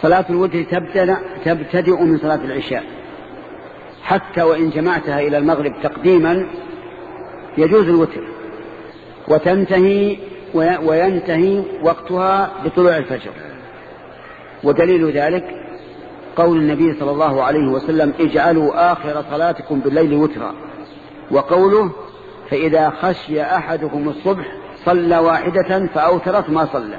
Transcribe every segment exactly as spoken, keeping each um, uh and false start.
صلاة الوتر تبتدئ من صلاة العشاء، حتى وإن جمعتها إلى المغرب تقديما يجوز الوتر، وتنتهي وينتهي وقتها بطلوع الفجر. ودليل ذلك قول النبي صلى الله عليه وسلم: اجعلوا آخر صلاتكم بالليل وترا، وقوله: فإذا خشي أحدكم الصبح صلى واحدة فأوترت ما صلى.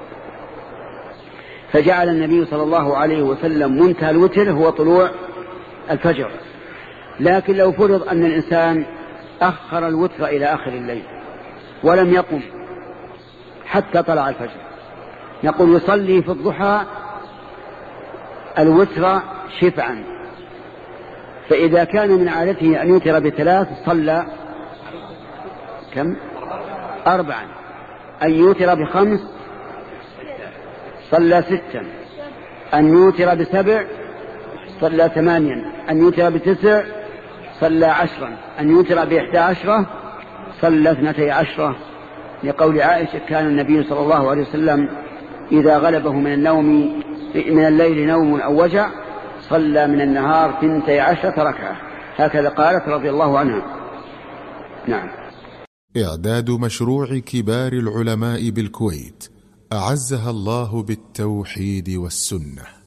فجعل النبي صلى الله عليه وسلم منتهى الوتر هو طلوع الفجر. لكن لو فرض أن الإنسان أخر الوتر إلى آخر الليل ولم يقم حتى طلع الفجر، نقول يصلي في الضحى الوتر شفعا، فإذا كان من عادته أن يوتر بثلاث صلى كم؟ أربعا. أن يوتر بخمس صلى ستا. أن يوتر بسبع صلى ثمانيا. أن يوتر بتسع صلى عشرا. أن يوتر بإحدى عشرة صلى اثنتي عشرة، لقول عائشة: كان النبي صلى الله عليه وسلم إذا غلبه من النوم من الليل نوم أو وجع صلى من النهار ثنتي عشرة ركعة. هكذا قالت رضي الله عنها. نعم. إعداد مشروع كبار العلماء بالكويت أعزها الله بالتوحيد والسنة.